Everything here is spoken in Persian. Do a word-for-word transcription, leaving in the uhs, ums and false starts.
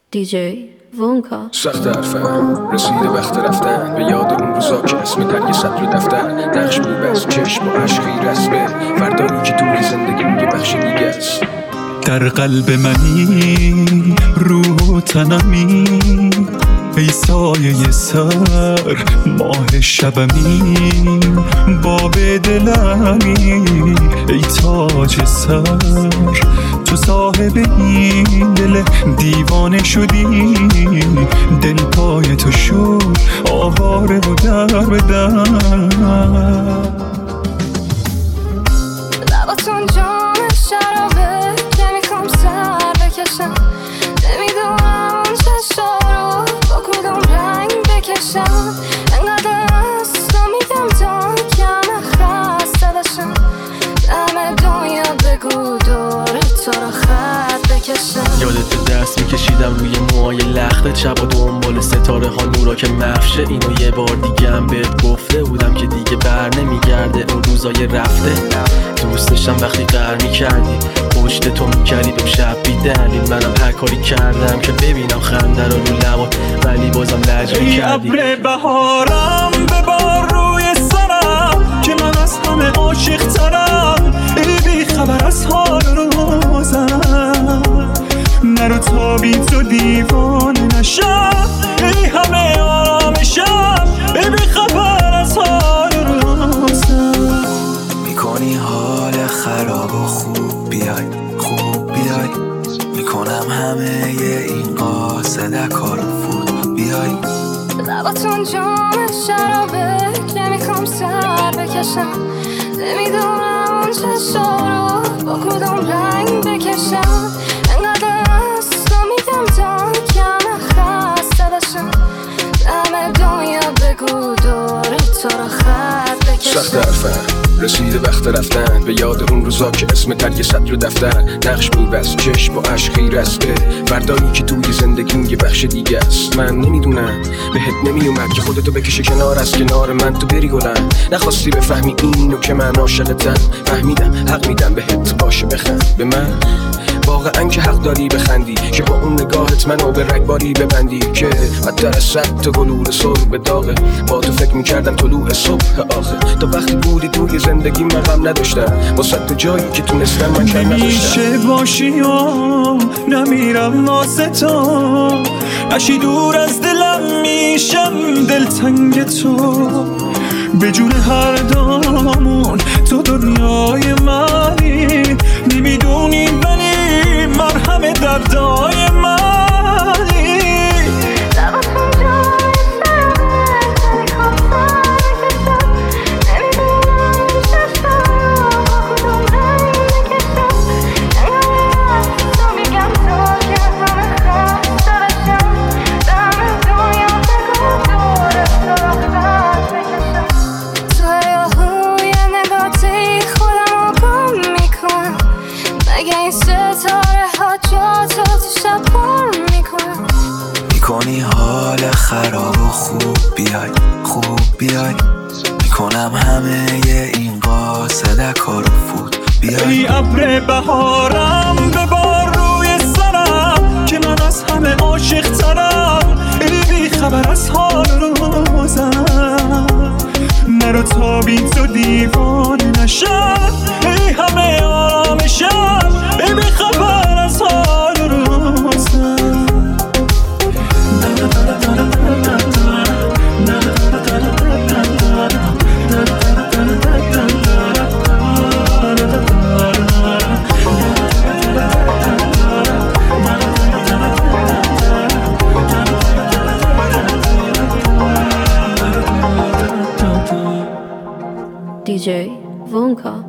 دی جی وونکا. سخت حرفم رسیده وقت رفتن به یاد اون روزا که اسم در یه سطر دفتر نقش میبست چشم و عشقی رسمه فردایی که توی زندگی یه بخش دیگه است. در قلب منی روح و تنمی ای سایه سر ماه شبمی باب دلمی ای تاج سر تو صاحب این دل دیوانه شدی دل پای تو شد آواره و در بدر لباتون جام شرابه که میخوام سر بکشم نمیدونم اون چشا رو با کدوم رنگ بکشم انقدر استا میدم تا کم خسته بشم دم دنیا بگو دور تو رو خط بکشم. یادت دست میکشیدم روی موهای لخت چپ و دنبال ستاره ها نورا که مفشه اینو یه بار دیگه هم بهت گفته بودم که دیگه بر نمیگرده اون روزای رفته. دوستشم وقتی قهر میکردی پشت تو میکردی بهم شب بی دلیل منم هر کاری کردم که ببینم خنده رو رو لبات ولی بازم لج میکردی. ای ابر بهارم ببار روی سرم که من از همه عاشق ترم ای بی خبر از حال روزم نرو تا بی تو دیوانه نشم ای همه آرامشم ای بی خبر از حال روزم میکنی حال خراب و خوب بیای خوب بیای میکنم همه این قاصد کار فوت بیای. لباتون جام شرابه که میخوام سر بکشم نمیدونم اون چشا رو با کدوم رنگ بکشم انقدر استا میدم تا کم خسته بشم دم دنیا بگو دور تو رو خط بکشم. سخت حرفم رسیده وقت رفتن به یاد اون روزا که اسم در یه سطر دفتر نقش میبست چشم و عشقی رسته فردایی که توی زندگی یه بخش دیگه است. من نمیدونم بهت نمیومد که خودتو بکشه کنار از کنار من تو بری گلن نخواستی بفهمی اینو که من عاشقتم فهمیدم حق میدم بهت باشه بخند به من واقعا که حق داری بخندی که با اون نگاهت منو به رگباری ببندی که بدتر از صد تا گلوله سر به داغه با تو فکر میکردم طلوع صبح آخه تا وقتی بودی توی زندگی من غم نداشتم با صد تا جایی که تونستم من کم نداشتم. نمیشه باشی و نمیرم واسه تو نشی دور از دلم میشم دلتنگ تو به جون هر دامون تو دنیای منی نمیدونی ولی مرهم دردای منی. لباتون جام شرابه که میخوام سر بکشم نمیدونم اون چشا رو با کدوم رنگ بکشم انقدر استا میگم تا که همه خسته بشم دم دنیا بگو دور تو رو خط بکشم. تو یاهوی نگاتی خودم رو گم میکنم مگه این ستاره ها جا تو تو شب پر میکنم. میکنی حال خراب و خوب بیای خوب بیای میکنم همه این قاصد کار فوت بیای. ای ابر بهارم ببار روی سرم که من از همه عاشق ترم ای بی خبر از حال روزم نرو تا بی تو دیوانه نشم ای همه آرامشم ای بی خبر از حال روزم. دی جی وونکا.